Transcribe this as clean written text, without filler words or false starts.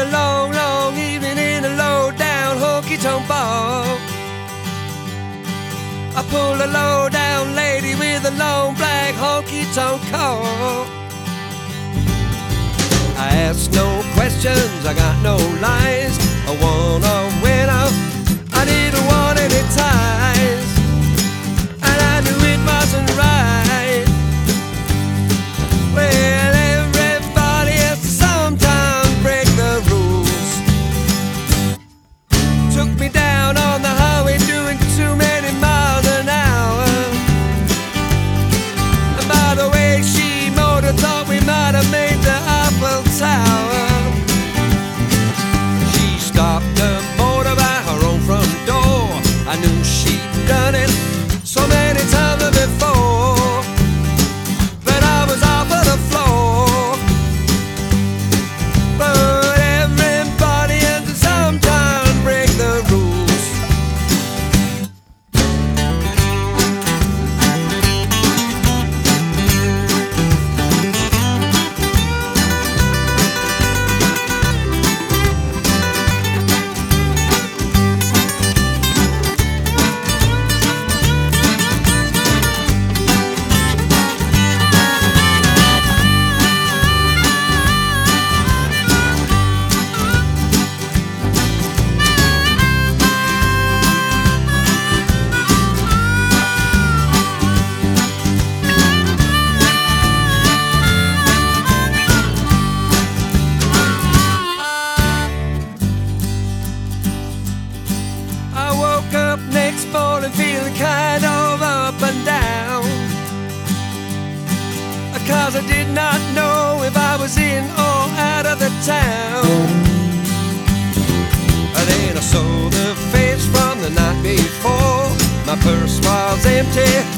a long, long evening in a low-down honky-tonk bar. I pulled a low-down lady with a long black honky-tonk car. I asked no questions, I got no lies. I want a winner, I didn't want any ties. And I knew it wasn't right. Well, everybody has to sometimes break the rules. Took me down on the highway doing too many miles an hour. And by the way she motored, thought we might have made the Eiffel Tower. She stopped the motor by her own front door. I knew she'd done it so many times before, but I was off of the floor. But everybody has to sometimes break the rules. I woke up next morning feeling kind of up and down, 'cause I did not know if I was in or out of the town. And then I saw the face from the night before. My purse was empty,